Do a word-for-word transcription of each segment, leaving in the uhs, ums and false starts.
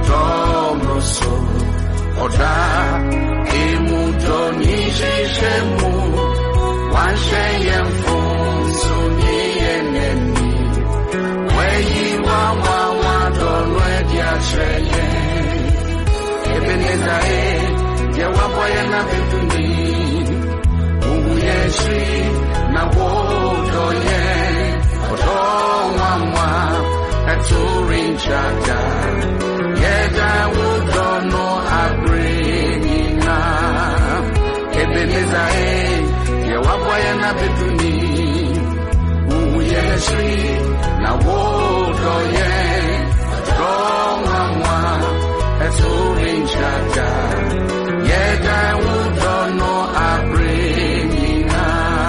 odomroso oda imudoni shemu wanshe yemfunso ni eneni weyi wa wa wa donwe dia cheye ebeneza e ye wa boye na betuni uhu yeshi na wodo ye odomwa Aturing chata, yeda wudono abrinina. Ebeneza e, ye waboya na betuni. Uye shri na wodo ye. Adonwa aturing chata, yeda wudono abrinina.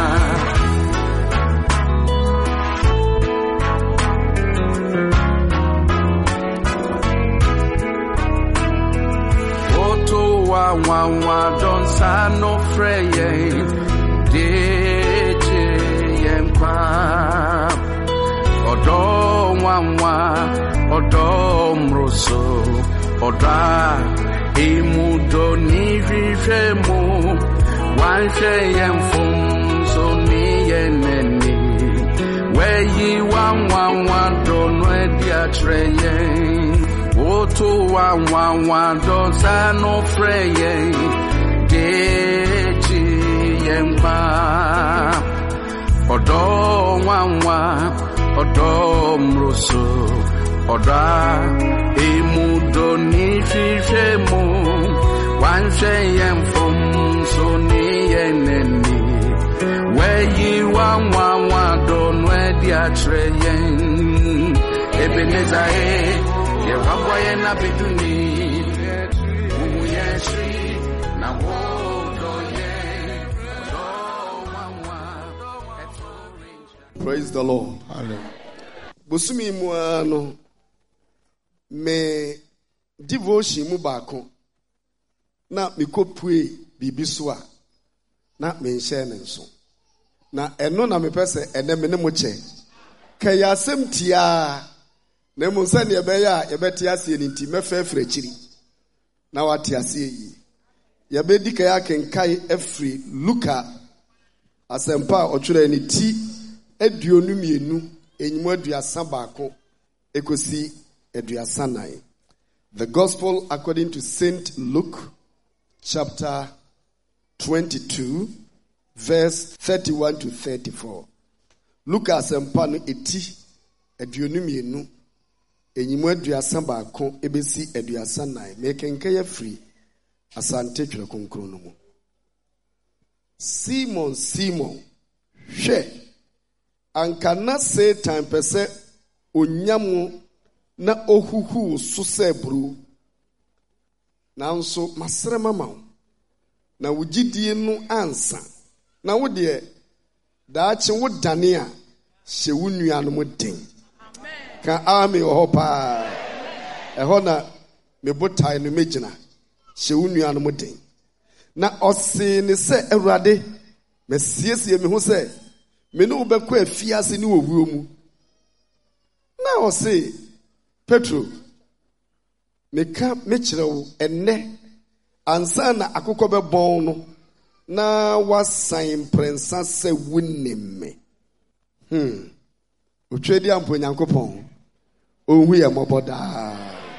Wa wa wa don sa no freye deje yempa odo wa wa odo mroso oda imudo ni vivemu wanshe yemfum so ni yeneni weyi wa wa wa don we dia treye Oto wa wa wa don sa no freye deji yemba odo wa wa odo mroso oda imudo ni fifemu wanshe yemfum so ni yeneni weyi wa wa wa don we dia treye Ebeneza e ye waboye na betuni umu yeshi na wodo ye Praise the Lord. Hallelujah. Busumi mu ano me devotion mu baako na me kopue bibi so a na me nhye ne nso na eno na me pese ene me ne mo che kaya asem tia na mu nsa ne ebe ya yebeti ase ni nti mefefre chiri na wate ase yi yebedi kaya kenkai efri Luka asempa otwere ni ti aduonu mienu enyimu aduasa baako ekosi aduasa nine. The Gospel according to Saint Luke chapter twenty-two verse thirty-one to thirty-four. Luka asempa no eti aduonu mienu enyimu aduasa baako ebesi aduasa nine. Mekenka ya free asante twere konkro no mu. Simon Simon hwe anka na Satan pese onyamu na ohuhu so sebru nanso masere mama na wugidie no ansa na wo de daache wo dane a hye wo nua no mo den ka ame ho pa eho na me botai no megina hye wo nua no mo den na ose ne se Awurade mesiesie me ho se me no bɛkɔ afiase ne owuo mu na ose Petro meka mekyerɛ wo enne ansa na akokɔ bɛbɔn no na wasan prensa sɛ wonim me hmm otwedi ampo Nyankopɔn ohu yɛ mɔbɔda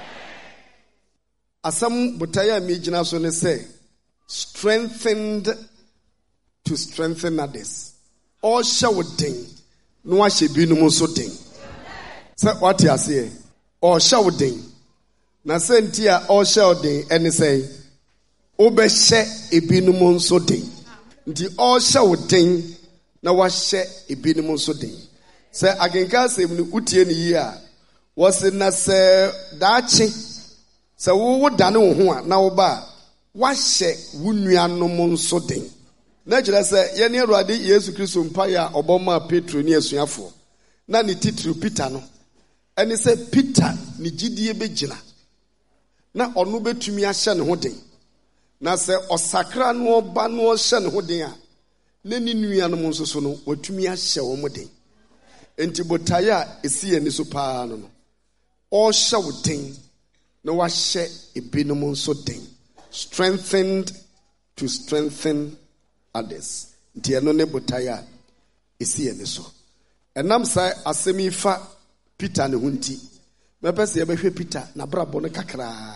asam botaya mi gyina so ne sɛ strengthened to strengthen others. All shouting, no one should be no more so ding. Say what you say, all shouting. Na sentia all shouting, and say, Obeshe e be no more so ding. The all shouting, na washe e be no more so ding. Say again, say, Utian year was in a say, Dachi. So who would done now ba, washe wunyan no more so ding. Najira se ye ne Awurade Yesu Kristo mpa ya oboma Petro ni asuafo na ne titru Peter no ene se Peter ni gidie begina na ono betumi ahye ne ho den na se osakra no oba no ohye ne ho den a na ni nua no nso so no watumi ahye wo mo den enti botaya esi ani so paa no no o hye wo den na wahye ebinom nso den. Strengthened to strengthen others. Nti eno ne botaya esi ene so. Enam sai asemi fa Peter ne hunti. Mepe se yebehwe Peter na brabo ne kakra.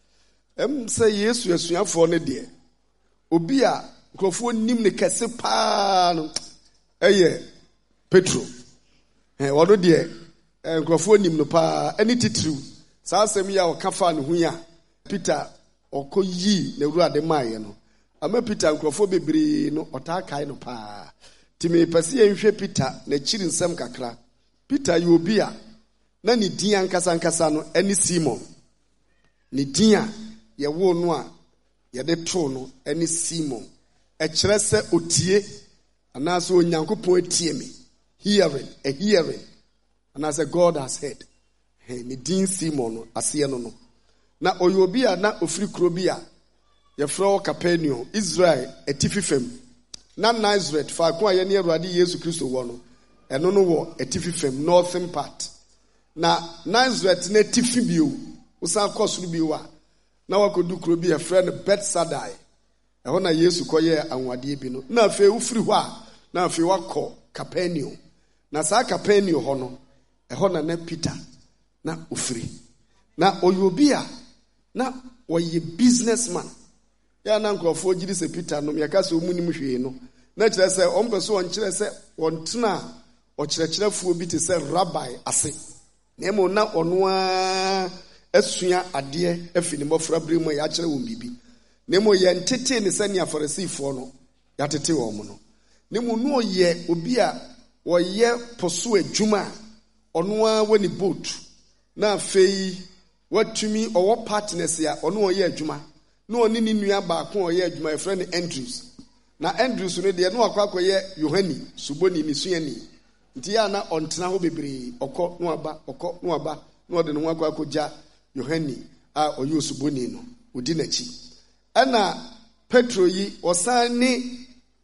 Em se Yesu asuafo ne de. Obi a nkrofo nim ne kese pa no. Eye Petro. Eh wodo de nkrofo nim no pa ani titiriw. Sa asemi ya okafa ne hu ya. Peter okoyi na wura de maye no. Ama Peter nkrofo bebre no ota kai no pa. Timi pese yenhwe Peter na chiri nsem kakra. Peter yi obi a na ni din ankasa ankasa no eni Simon. Ni din a ye wo no a ye de to no eni Simon. E kire se otie anaso onyankopon atie me. Hearing, a hearing. And as God has heard. He ni din Simon no ase no no. Na oyobi a na ofri krobi a ye fro Capernaum, Israel etififem. Na Nazareth fa ko aye ne Awurade Yesu Kristo wo no. Eno no wo etififem northern part. Na Nazareth na tifi bio. Usa kosuru bio a. Na wakodu krobi a friend Bethsaida. Eho na Yesu koye anwade bi no. Na afi ufiri ho a na afi wakọ Capernaum. Na sa Capernaum ho no. Eho na na Peter na ufiri. Na oyobi a na oye businessman. Ya na nkrofo gidi se Peter no me ka se omunim hwe no. Na kire se ompeso on kire se on tena o kirekirefuo bi te se rabbi ase. Na emo na ono a asua ade afini mofra bremu ya kire won bibi. Na emo ye ntete ne sane afarisifo no ya tete wo mo no. Na emo no ye obi a wo ye poso adwuma ono a woni boat na afei watumi owo partners ya ono wo ye adwuma. Na oni ni nua ba ko oye adwuma e friend Andrews. Na Andrews no de no akwa akoye Yohani suboni ni suani. Nti ya na ontena ho bebre okọ no aba okọ no aba no de no akwa akoja Yohani a oye suboni no odi nachi. Ana Petro yi osani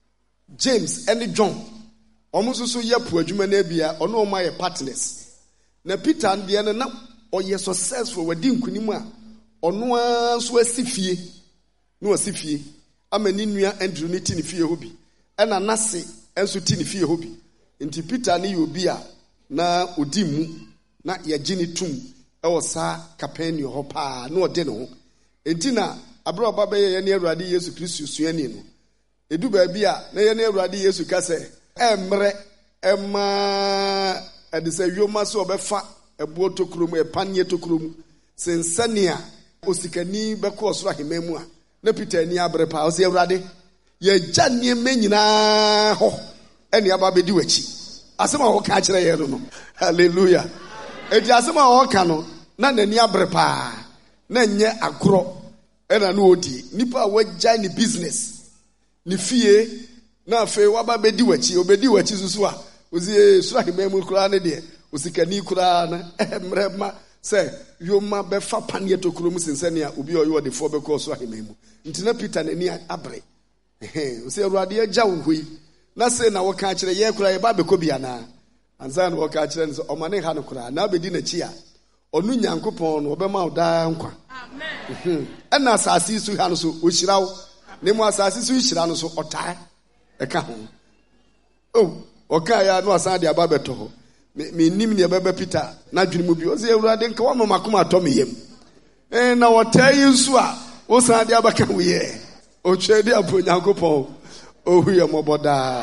James and John omususu ye pu adwuma na bia ono ma ye partners. Na Peter de na oye successful wadi nkunim a ono anso asifie no asifie amani nua Andrew ne ti ne fie hobi ena nase enso ti ne fie hobi nti Peter ne yobi a na odi mu na ye gini tum e wo sa Capernaum ho pa na ode ne ho enti na abro baba ye ne Awurade Yesu Kristo suani no edu ba bi a na ye ne Awurade Yesu ka se emre ema edise yoma so obefa ebo tokrom e panye tokrom sensania osikani beko osoro ahememu a na Peter ni abrepa o se Awurade ye gya nieme nyina ho ene aba bedi wachi asema ho ka kire ye no hallelujah edi asema ho ka no na nani abrepa na nye agro ena no odi nipa wagya ni business ni fie na afi waba bedi wachi obedi wachi susu a ozi soro ahememu kura ne de osikani kura na emrema say yoma befa panie tokuro mu sensane a obi oyo de fo be ko so ahememu ntina Peter na ni abre eh o say Awurade agya wo hoi na say na wo ka kire ye kura ye ba be ko bia na anza na wo ka kire nso o mane ha no kura na be di na chi a onu Nyankopon no obema wo da nkwa amen ena asase su ha no so o hira wo ne mu asase su hira no so otaa e ka ho oh o ka ya no asade aba beto ho me nim ne baba Peter na dwene mu bi o se Awurade nka wa makoma ato me yam eh na wotai nsu a wo san de abaka wo ye o twede apo Nyankopon o hu ye moboda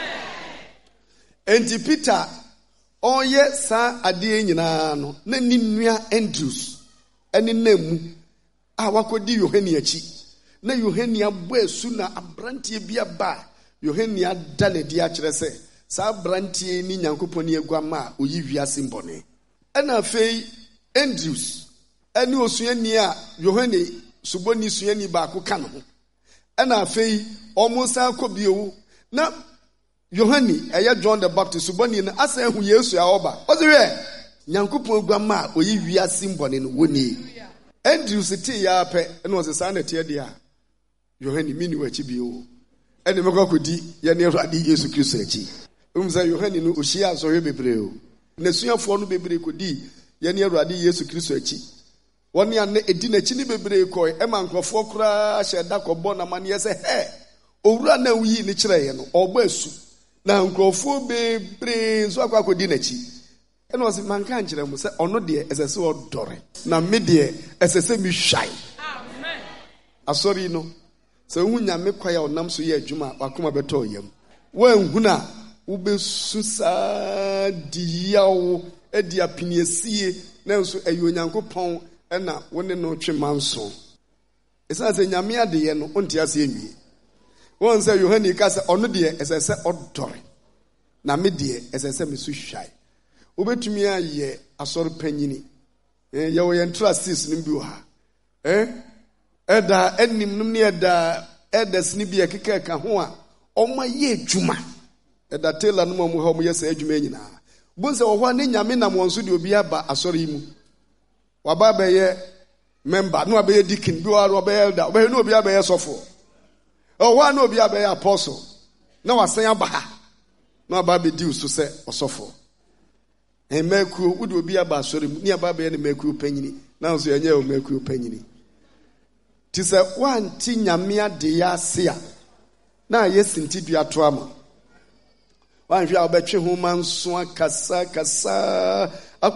enti Peter on ye sa ade nyina no na ni nua Andrews eni namu a wakodi Yohani achi na Yohani abo asu na abrantie bia ba Yohani ada ne dia kire se sa brantie ni Nyankopon ni egwama oyi wiase mbone ena afei Andrews eni osuani a Yohane suboni suani ba ko ka no ena afei omusa kobiewu na Yohane eya John the Baptist suboni na asa hu Yesu a oba oziwe Nyankopon egwama oyi wiase mbone no woni Andrews ti ya pe ena osesa na tie dia Yohane mini wachi bio eni mekokodi ye ne Awurade Yesu Kristo achi umza Yohani no ohia so he bebre o na suafo no bebre kodi ye ne Awurade Yesu Kristo achi One ya ne edina chini bebre koi ema nkrofo kura sheda kobo na mane yese he owura na wuyi ni kire ye no ogba asu na nkrofo bebre nso akwa kodi na chi eno o se manka nkire mu se ono de esese odore na me de esese mi hwai amen asori no se hu nyame kwaya onam so ye adwuma akoma beto yam wan huna ubesu sa diyawo edi apiniesie na nso ayo nyankopɔn ena wone no twe manso esa se nyame ade ye no onti ase enwie won se Yohane ka se ono de esese odore na me de esese me su hwai obetumi aye asɔre panyini eh ye wo ye trustees nim bi ha eh eda enim nim ne eda edas ni bi ekeka ka ho a ɔma ye adwuma eda tela no mo ha mo ye sa adwuma nyina bonse wo ho ne nyame nam wonso de obi aba asɔre mu waba be ye member no abe ye deacon bi wa obe elder obe no obi aba ye sɔfo o wa no obi aba ye apostle na wasan aba ha na aba be di uso se ɔsɔfo en mekuo wudi obi aba asɔre mu ni aba be ye ne mekuo panyini na nso enye o mekuo panyini ti se wanti nyame ade ya ase a na yesinti dua to ama wanhwe a obetwe ho manso akasa kasa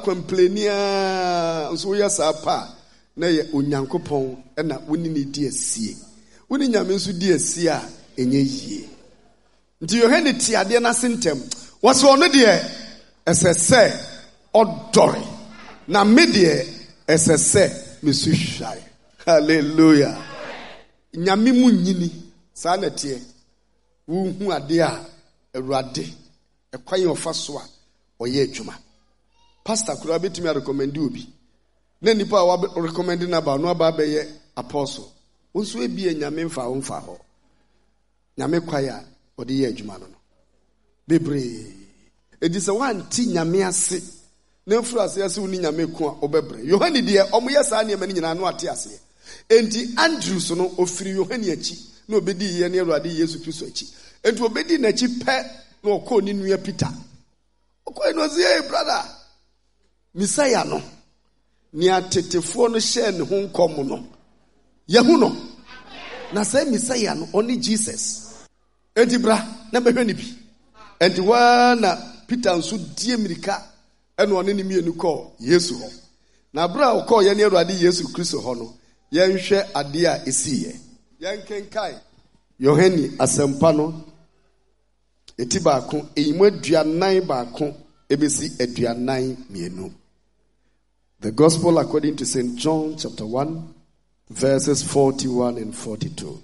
akwamplenia nso ya sapa na ye onyankopɔn na woni ne di asie woni nyame nso di asie a enye yie nti Yohane ti ade na sentem wose ono de esese odore na me de esese mesu hwai hallelujah nyame mu nyini saa na tie wo hu ade a awurade ekwan ofa so a oye adwuma pastor kura betimi recommend obi na nipa a wa recommend na ba no aba be ye apostle wonso ebie nyame mfa wo mfa ho nyame kwai a ode ye adwuma no no bebre edi se wanti nyame ase na mfuru ase ase woni nyame ko a obebre Yohane de omo ye saa ne mani nyina no ate ase enti Andrew so no ofiri Yohane achi na obedi ye ne Awurade Yesu Kristo achi enti obedi na achi pe na okọ ni nua Peter okọ no say brother Messiah no ni atetefo no share ne ho nkom no yehu no na say Messiah no only Jesus enti bra na behwe ni bi enti wa na Peter nso die mirika ene one ne mienu kọ Yesu ho na bra okọ ye ne Awurade Yesu Kristo ho no yenhwe ade a esiye yenkenkai Yohane asempa no eti baako eyimu aduanan baako ebesi aduanan mienu. The Gospel according to Saint John chapter one verses forty-one and forty-two.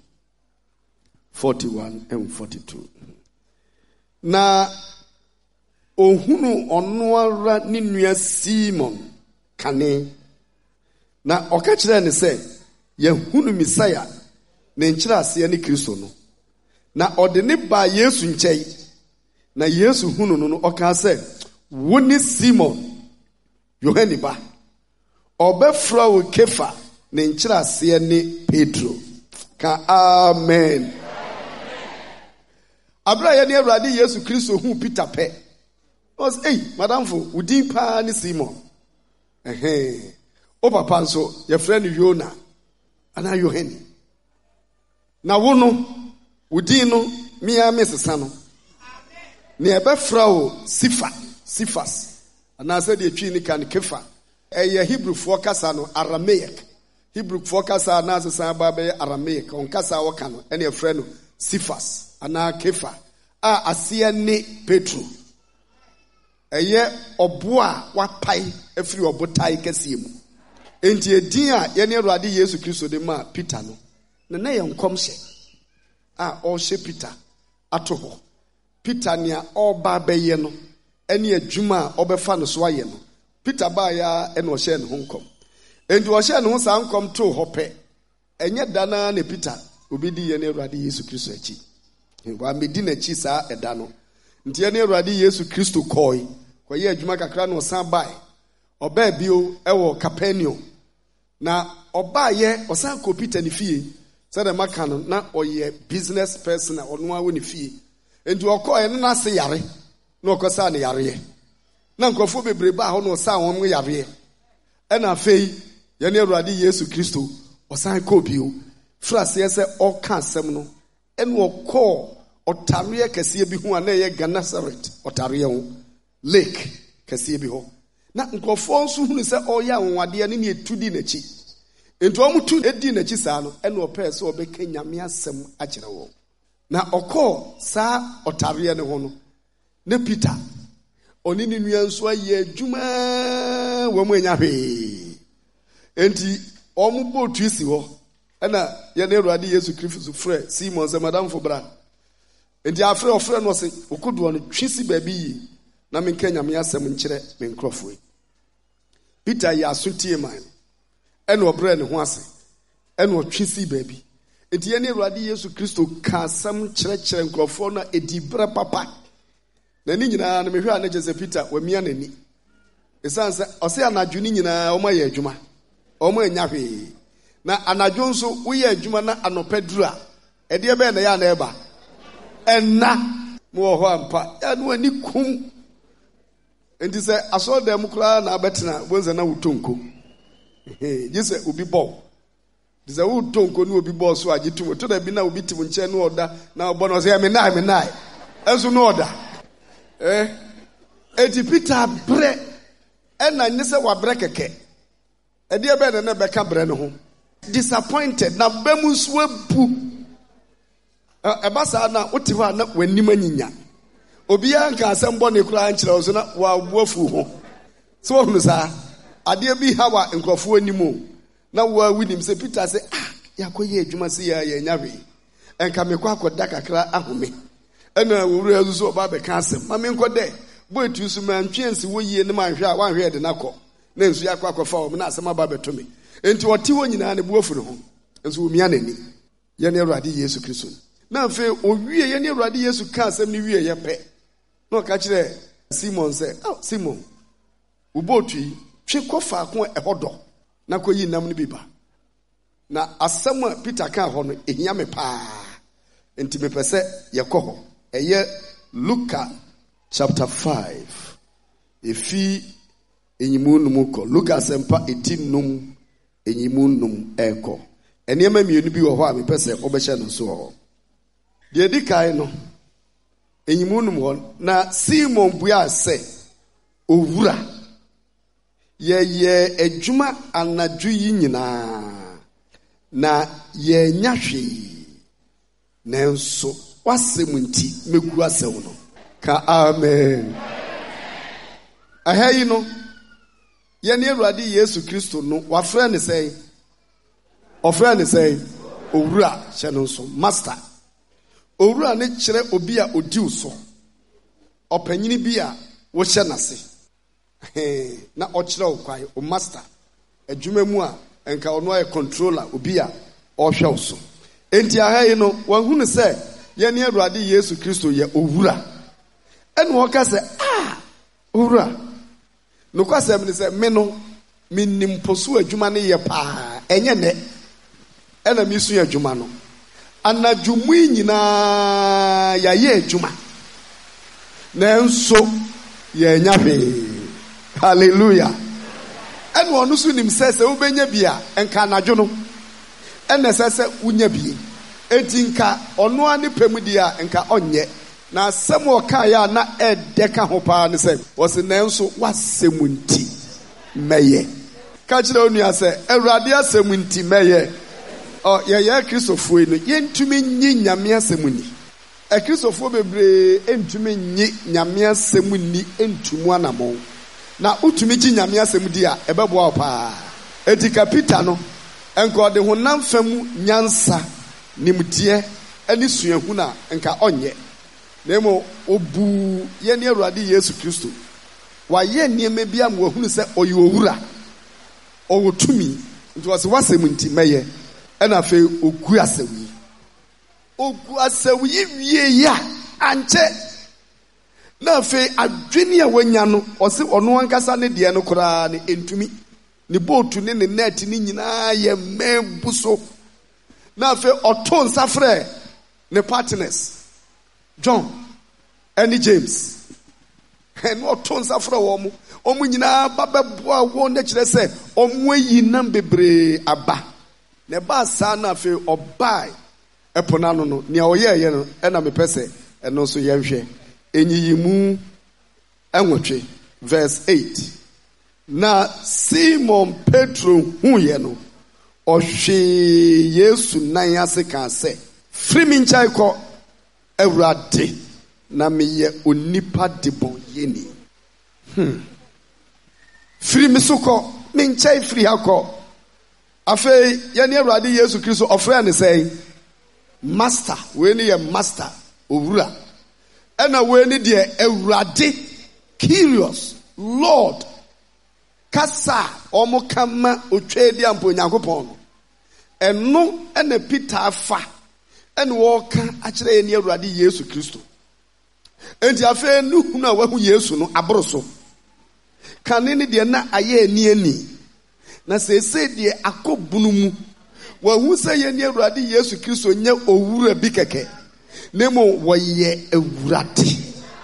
forty-one and forty-two. Na ohunu ono ara ni nua Simon kane na oka kire ne se yehunu Messiah ne nkyira ase ne Kristo no na ode ne ba Yesu nkyai na Yesu hunu no no oka se woni Simon Yohane ba obefra wo Kefa ne nkyira ase ne Pedro ka amen abra ye ne Awurade Yesu Kristo hu Peter pe was hey madam fo udin pa ni Simon eh o papa nso ye frɛ no Yona ana Yohane na wo no udin no mia mesesa no ne ebe fra o Sifa Sifas ana se de twi ni kan Kefa eye Hebrew fo kasa no Aramaic Hebrew fo kasa na asesa ba be Aramaic on kasa wo kan no ene e frɛ no Sifas ana Kefa a asia ne Petro eye obo a wapai afiri obotai kase mu enti edin a ye ne Awurade Yesu Kristo de ma Peter no na na ye nkom hye a o hye Peter ato ho Peter nia oba beye no ene adwuma a obefa no so aye no Peter ba ya ene o hye ne ho nkom enti o hye ne ho sa nkom to ho pe enye dana ne Peter obedi ye ne Awurade Yesu Kristo achi wa medi na chi sa eda no nti ye ne Awurade Yesu Kristo koi koye adwuma kakra no san bai oba bio ewo Capernaum na oba ye osan ko Peter ne fie said the maka no na oye business person na ono awo ne fie enti okoye no na se yare na okosa ne yare na nkofo bebre ba ho no sa won yare e na fei yɛne Awurade Yesu Kristo ɔsan kɔ bio fra se sɛ ɔka asɛm no ɛne ɔkɔɔ ɔtareɛ kɛseɛ bi ho a na ɛyɛ Gennesaret ɔtareɛ ho lake kɛseɛ bi hɔ na nkurɔfoɔ nso hunu sɛ ɔyɛ anwadeɛ ne ne etu di n'akyi nti ɔmo tu edi n'akyi saa no ɛne ɔpɛɛ sɛ ɔbɛka Nyame asɛm akyerɛ wɔn na ɔkɔɔ saa ɔtareɛ ne ho no ne Peter ɔne ne nua nso ayɛ adwuma wɔn mu anya hwee enti ɔmo bootu si hɔ ɛna yɛne Awurade Yesu Kristo frɛ Simon sɛ madamfo bra enti afrɛ ɔfrɛ no sɛ okodoɔ no twi si baabi yi na menka Nyame asɛm nkyerɛ me nkurɔfoɔ Peter yɛ aso tie man ɛna ɔbrɛ ne ho ase ɛna ɔtwe si baabi enti yɛne Awurade Yesu Kristo ka asɛm kyerɛkyerɛ nkurɔfoɔ no edi brɛ papa na ni nyinaa na mehwɛ a ne kyerɛ sɛ Peter wamia n'ani ɛsiane sɛ ɔsɛ anadwo ne nyinaa ɔmo ayɛ adwuma ɔmo anya hwee na anadwo nso woyɛ adwuma na anɔpɛ duru a ɛdeɛ bɛyɛ na yɛ ana ɛba ɛna mo wɔ hɔ ampa yɛ no ani kum enti sɛ asɔredan mu koraa na abɛtena bonza na wotonko gye sɛ obi bɔ nti sɛ wotonko ne obi bɔ so agye tum to da bi na obi tim nkyɛn no ɔda na ɔbɔ no ɔsɛ yɛ me nae me nae ɛnso no ɔda eh eti Peter brɛ ɛna nye sɛ wabrɛ kɛkɛ ɛdeɛ bɛyɛ na na bɛka brɛ no ho disappointed na bɛmu nso abu ɛba saa na wote hɔ a na w'anim anyinya obiara nka asɛm bɔ ne koraa nkyerɛ wo so na wabu afu ho sɛ wɔhunu saa adeɛ bi ha wa nkurɔfoɔ anim o na wɔawi nim sɛ Peter sɛ ah yɛakɔyɛ adwuma sɛ yɛ yɛanya hwee ɛnka mekɔ akɔda kakra ahome ɛna wɔwura azu so ɔba bɛka asɛm ma menkɔ dɛ bɔ etu so mantwe nsi wɔ yie ne manhwɛ a wanhwɛ de nakɔ na nsu yɛ akɔ akɔfa wɔ me na asɛm aba bɛto me enti ɔte hɔ nyinaa ne bu afiri ho nso omia n'ani yɛne Awurade Yesu Kristo na afei owie yɛne Awurade Yesu ka asɛm ne wie yɛ pɛ na ɔka kyerɛ Simon sɛ oh Simon wo boatu yi twe kɔ faako ɛhɔ dɔ na kɔyi nam no bi ba na asɛm a Peter ka hɔ no ehia me paa enti mepɛ sɛ yɛkɔ hɔ ɛyɛ Luka chapter five efi enyimu num kɔ Luka asɛmpa eighteen num enyimu num ɛkɔ ɛnneɛma mmienu bi wɔ hɔ a mepɛ sɛ ɔbɛhyɛ no so wɔ hɔ deɛ di kae no enyimu num hɔ na Simon bua sɛ owura yɛyɛ adwuma anadwo yi nyinaa na yɛnya hwee nanso wasɛm nti megu asɛm no ka amen aha yi no yɛne Awurade Yesu Kristo no wafrɛ ne sɛ ɔfrɛ ne sɛ owura hyɛ no nso master owura ne kyerɛ obi a odiw so ɔpanyini bi a wohyɛ n'ase na ɔkyerɛ wo kwae o master adwuma mu a enka ɔno ayɛ controller obi a ɔhwɛ wo so enti aha yi no wahunu sɛ yɛne Awurade Yesu Kristo yɛ owura ɛne wɔka sɛ ah owura no kwasɛm ne sɛ me no menim poso adwuma ne yɛ paa ɛnyɛ nɛ ɛna mesu adwuma no anadwomu nyinaa yɛayɛ adwuma nanso yɛanya hwee hallelujah ɛne ɔno so nim sɛ sɛ wobɛnya bi a ɛnka anadwo no ɛna sɛ sɛ wonya bi enti nka ɔno a ne pɛmu di a nka ɔnyɛ na asɛm ɔkaeɛ a na ɛdɛ ka ho paa ne sɛ wɔse nanso wasɛm nti mɛyɛ ka kyerɛ onua sɛ Awurade asɛm nti mɛyɛ ɔ yɛyɛ Kristofoɔ no yɛntumi nyi Nyame asɛm ni Akristofoɔ bebree ɛntumi nyi Nyame asɛm ni ɛntumu anamɔ na utumi gyi Nyame asɛm di a ɛbɛboa wo paa enti ka Peter no ɛnka ɔde honam fa mu nyansa nimdeɛ ɛne suahu na nka ɔnyɛ na emo obu yɛne Awurade Yesu Kristo wayɛ nneɛma bi a wahunu sɛ ɔyɛ owura ɔwɔ tumi nti wɔsɛ wasɛm nti mɛyɛ ɛna afei ogu asɛm yi ogu asɛm yi wie ya ankyɛ na afei adwene a wanya no ɔse ɔno ankasa ne deɛ no koraa ne entumi ne bootu ne ne net ne nyinaa yɛ mmɛbu so na afei ɔto nsa frɛ ne partners John ɛne James ɛne ɔto nsa frɛ wɔn mo Omu nyina babeboa wo na kyerɛ sɛ ɔmo ayi nam bebree aba. Ne ba saa na afei ɔbae ɛpona no no nea ɔyɛɛyɛ no ɛna mepɛ sɛ ɛno nso yɛnhwɛ. Enyiyimu ɛnwɔtwe verse eight. Na Simon Petro huye no ɔhwee Yesu nan ase ka sɛ firi me nkyɛe kɔ Awurade na meyɛ onipa debɔnyɛni. Hmm. Firi me so kɔ me nkyɛe firi ha kɔ. Afei yɛne Awurade Yesu Kristo ɔfrɛ ne sɛ master. Wei ne yɛ master owura. Ɛna wei ne deɛ Awurade Kyrios Lord kasa omo kama otwe di ampo Nyankopɔn no. Ɛno ɛna Peter afa ɛna wɔka akyerɛ yɛne Awurade Yesu Kristo. Enti afei no hunu a wahu Yesu no aboro so. Kane ne deɛ na ayɛ ani ani. Na sese deɛ akɔbunu mu. Wahu sɛ yɛne Awurade Yesu Kristo nyɛ owura bi kɛkɛ. Nemo wɔyɛ Awurade.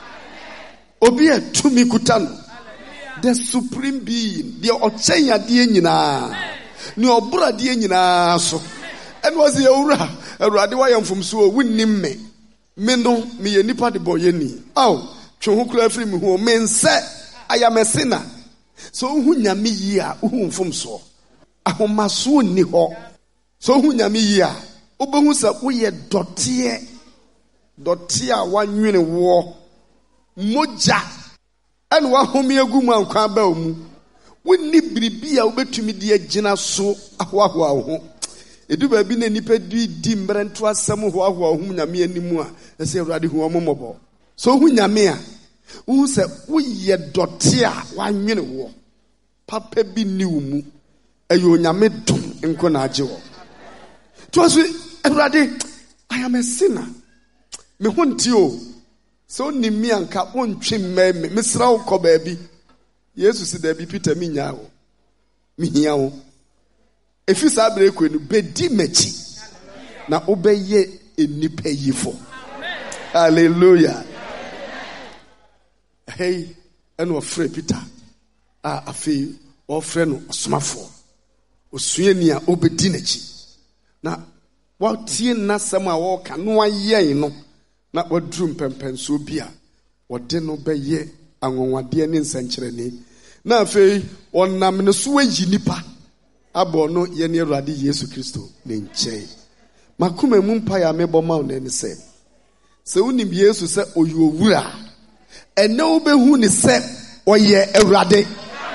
Obi a tumi kuta no. The supreme being, the ochenya die nyina, ni obura die nyina so. And was the owura, Awurade wa yamfom so wonnim me. Me no me ye nipa de boyeni. Oh, twe ho kura firi me ho me nse I am a sinner. So hu nyame yi a hu mfom so. Ahomaso ni ho. So hu nyame yi a obehu sa wo ye dotie. Dotie a wanwene wo. Moja and wa homi agumu ankwa ba omu wonni biribi a wobetumi de agina so ahoahoa ho edu ba bi na nipa di di mbrento asem hoahoa ho nyame animu a ese Awurade hu omomobo so hu nyame a hu se wo ye dote a wanwene wo papa bi ni wo mu ayo nyame dom enko na age wo to so Awurade I am a sinner me honti o so ni mi anka wontwe mmemme mesra wo kɔ baabi Yesu si da bi Peter mi nya wo mi hia wo efi saa bere ko no bedi machi na obeye enipa yifo hallelujah hey eno ofre Peter a afi ofre no osomafo osuani a obedi nachi na watie nasɛm a wɔka no ayɛn no na wadrum pempenso bia wode no bɛyɛ anwonwade ne nsankyerɛne na afei ɔnam ne so ayi nipa abɔ no yɛ ne Awurade Yesu Kristo ne nkyɛn makoma mu mpa ya mebɔ ma wo ne sɛ sɛ wonim Yesu sɛ ɔyɛ owura ɛnɛ wobɛhu ne sɛ ɔyɛ Awurade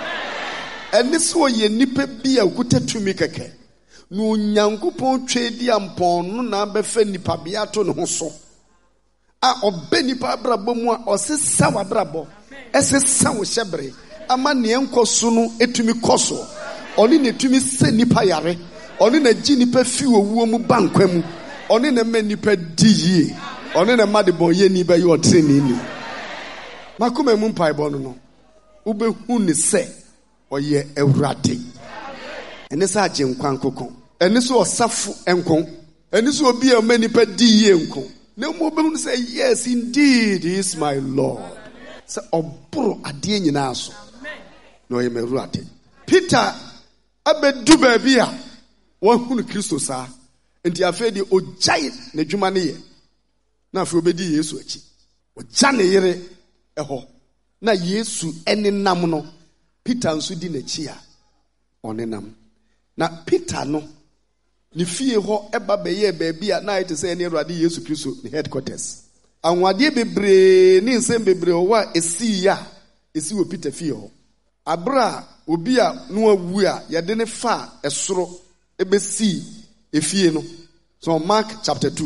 ɛne sɛ ɔyɛ nipa bi a okuta tumi kɛkɛ no Nyankopɔn twe di ampɔn no na bɛfa nipa bia to ne ho so a obe nipa abrabɔ mu a ɔsesa wabrabɔ ɛsesa wo hyɛbere ama ne enkoso no etumi kɔso ɔne ne tumi sɛ nipa yare ɔne na gi nipa fi owuo mu bankwa mu ɔne na ma nipa di yie ɔne na ma de bɔ ye ni ba yɛ ɔtre ne ni makoma mu mpai bɔ no no wobɛhu ne sɛ ɔyɛ Awurade ɛne sɛ agye nkwan kokon ɛne sɛ ɔsafo enkon ɛne sɛ obi a ma nipa di yie enkon. No more say, yes, indeed, he is my Lord. So, oboro adie nyina so. No ye me ruate. Peter abedu baabi a wahunu Kristo saa. Enti afei de ogyae ne dwuma ne ye. Na afei obedi Yesu achi. Ogya ne yere ɛhɔ. Na Yesu ene nam no. Peter nso di n'achi a ɔne nam. Na Peter no ni fie ho eba beye baabi a na ite say ne Awurade Yesu Kristo ne headquarters anwade bebre ne nsem bebre ho a esi ya esi wo Peter fie ho abra obi a no awu a ye de ne fa esoro ebesi efie no so Mark chapter two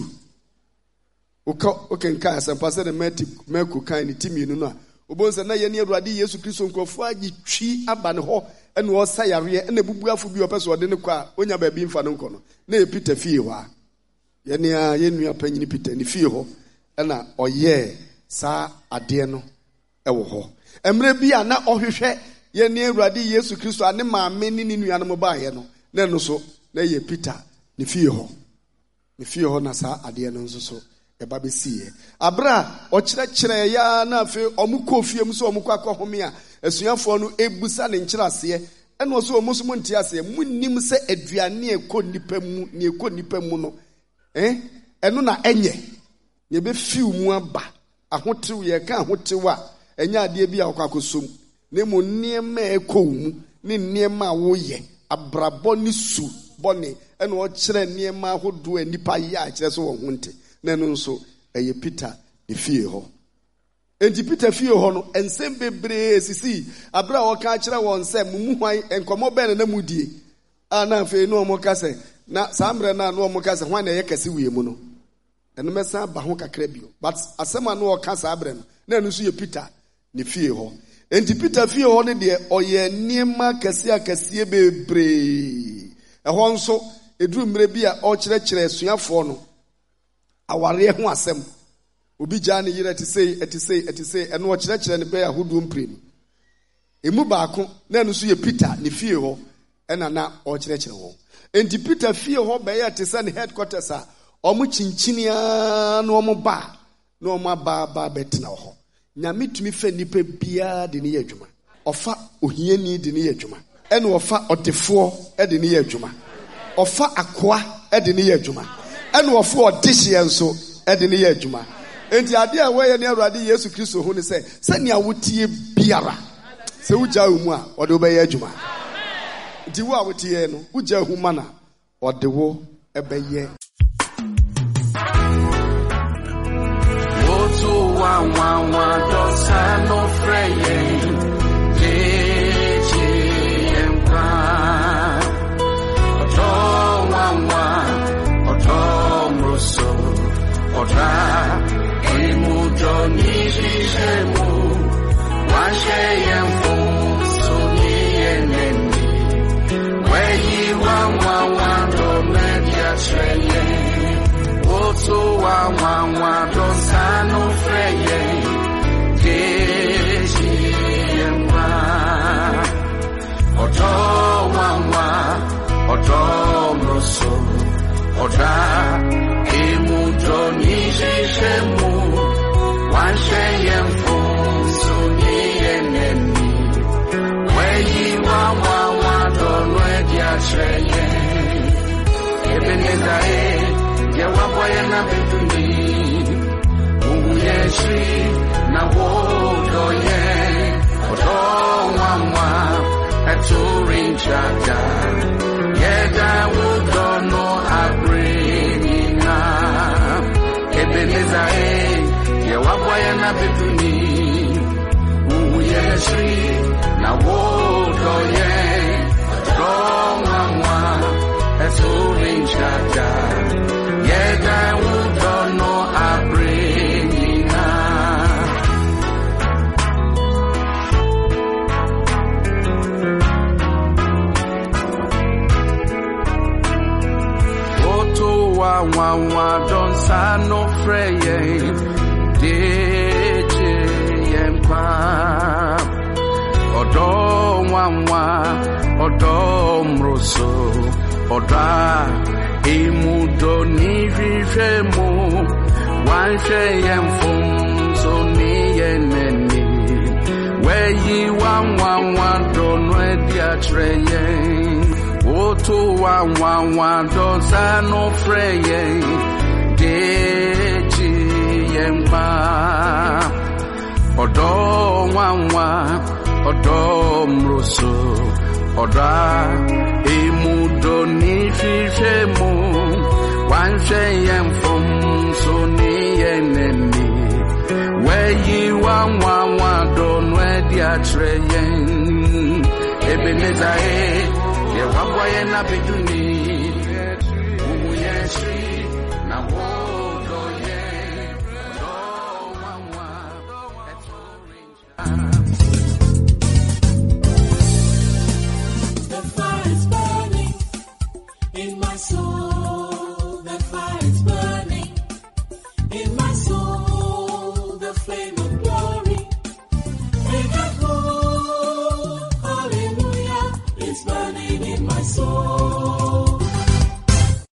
oka okenka asempa se de Matthew Mark kan ni timi no no a obonse na ye ne Awurade Yesu Kristo nkofo agi twi aba ne ho ene wo sayare ene bubuafo bi opese ode ne kwa onya ba bi mfa no nko no na e Peter fie ho a ye ne a ye nua panyini Peter ne fie ho ena oye sa ade no e wo ho emre bi a na ohwehwe ye ne Awurade Yesu Kristo ane maame ni ne nua no mo ba ye no na no so na ye Peter ne fie ho ne fie ho na sa ade no nso so eba besiye abra okyerɛkyerɛ ya na afi ɔmo fie mu so ɔmo kɔ akɔhome a asuafo no ebusa ne nkyerɛase ɛna ɔso ɔmo so mo nte ase munnim sɛ aduane ekɔ nipa mu ne ekɔ nipa mu no eh ɛno na ɛnyɛ ne be fiw mu aba ahotew yɛ ka ahotew a ɛnya adeɛ bi a ɔkɔ akɔsom ne mo nneɛma ekɔ mu ne nneɛma a woyɛ abrabɔ ne su bɔne ɛna ɔkyerɛ nneɛma ahodoɔ a nipa yɛ a kyerɛ so wɔ ho nte na ɛno nso ɛyɛ Peter ne fie hɔ. Enti Peter fie hɔ no ensɛm bebree sisi abra a wɔka kyerɛ wɔn sɛ mumu hwan nkɔmɔ bɛn na mudie a na afei no ɔmo ka sɛ na saa mmerɛ na no ɔmo ka sɛ hwan na ɛyɛ kɛse wie mu no ɛno mɛsan ba ho kakra bio but asɛm a no ɔka saa brɛ no na ɛno nso yɛ Peter ne fie hɔ. Enti Peter fie hɔ no deɛ ɔyɛ nneɛma kɛse akɛseɛ bebree ɛhɔ nso eduru mmerɛ bi a ɔkyerɛkyerɛ asuafoɔ no awareɛ ho asɛm obi gya ne yere ɛte sei ɛte sei ɛte sei ɛno ɔkyerɛkyerɛ ne bɛyɛ ahodoɔ mprenu emu baako na ɛno nso yɛ Peter ne fie hɔ ɛna na ɔkyerɛkyerɛ wɔn. Enti Peter fie hɔ bɛyɛ te sɛ ne headquarters a ɔmo kyinkyiniaa na ɔmo ba na ɔmo aba aba bɛtena hɔ. Nyame tumi fa nipa biara de ne yɛ adwuma. Ɔfa ohiani de ne yɛ adwuma. Ɛna ɔfa ɔdefoɔ de ne yɛ adwuma. Ɔfa akoa de ne yɛ adwuma. Ɛna ɔfa ɔdehyeɛ nso de ne yɛ adwuma. Enti ade a wɔyɛ ne Awurade Yesu Kristo ho ne sɛ sɛnea wotie biara sɛ wogya wo mu a ɔde wo bɛyɛ adwuma. Nti wo a wotie no wogya wo ma na ɔde wo ɛbɛyɛ. Wa wa wa dosa no freye jeje empa oto wa wa oto mroso otra imujo ni shemu wa sheyem so ni eneni weyi wa wa wa do media treye oto wa wa wa dosa no freye jeje empa oto wa wa oto mroso otra imujo ni shemu wa sheyem so ni eneni weyi wa wa wa do media treye ebeneza e ya waboye na betuni uyeshri na wodoye odo mama aturinchada yeda wodono abrinina ebeneza e ya waboye na betuni uyeshri na wodoye odo mama aturinchada yeda wodono abrinina oto wa wa wa don sano freye deje yempa odo wa wa odo mroso oda imudo ni vivemo wanshe yemfum so ni eneni weyi wa wa wa dono edia treye oto wa wa wa dosa no freye deji yempa odo wa wa odo mroso oda imudo ni vivemo wanshe yemfum so ni eneni weyi wa wa wa dono edia treye ebeneza e ye waboye na beduni